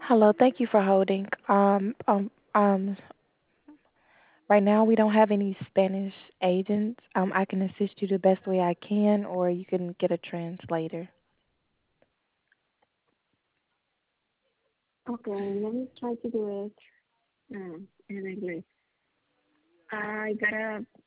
Hello, thank you for holding. Right now we don't have any Spanish agents. I can assist you the best way I can, or you can get a translator. Okay, let me try to do it in English. I got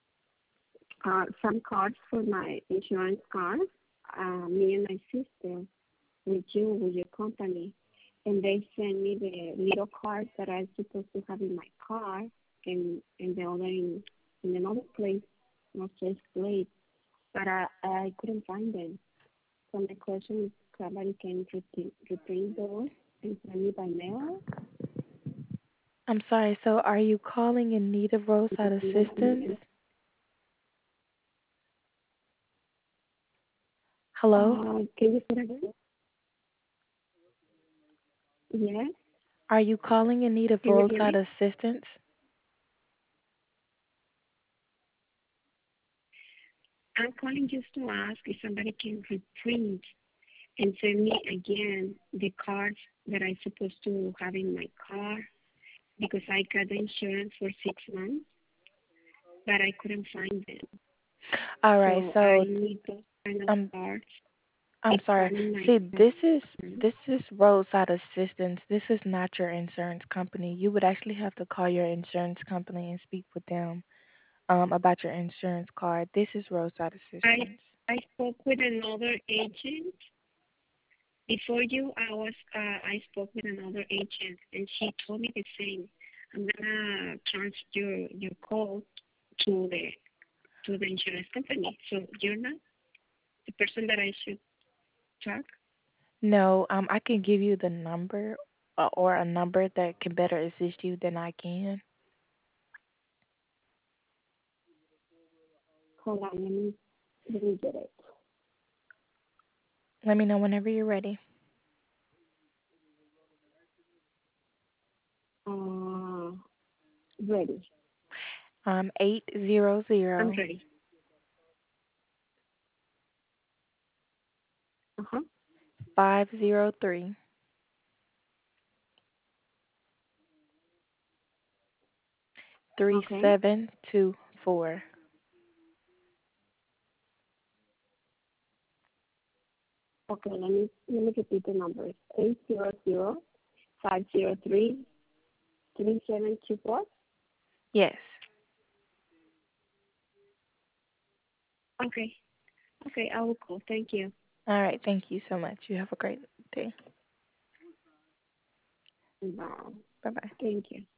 some cards for my insurance card. Me and my sister, with your company, and they sent me the little card that I'm supposed to have in my car, and the other in another place, not just place, but I couldn't find them. So my question is, somebody can reprint those and send me by mail? I'm sorry, so are you calling in need of roadside assistance? Hello? Can you say that again? Yes. Are you calling in need of Can you hear roadside me? assistance? I'm calling just to ask if somebody can reprint and send me again the cards that I'm supposed to have in my car because I got the insurance for 6 months, but I couldn't find them. All right, So I so need those kind of um cards I'm sorry. on my See, car. this is roadside assistance. This is not your insurance company. You would actually have to call your insurance company and speak with them about your insurance card. This is roadside I assistance. I spoke with another agent before you. I spoke with another agent and she told me the same. I'm gonna transfer your call to the insurance company. So you're not the person that I should talk? No, I can give you the number or a number that can better assist you than I can. Hold on, let me get it. Let me know whenever you're ready. Uh, ready. 800 I'm ready. Uh-huh. 503 Okay. 3724. Okay, let me repeat the numbers. 800-503-3724. Yes. Okay. Okay, I will call. Thank you. All right. Thank you so much. You have a great day. Bye. Bye bye. Thank you.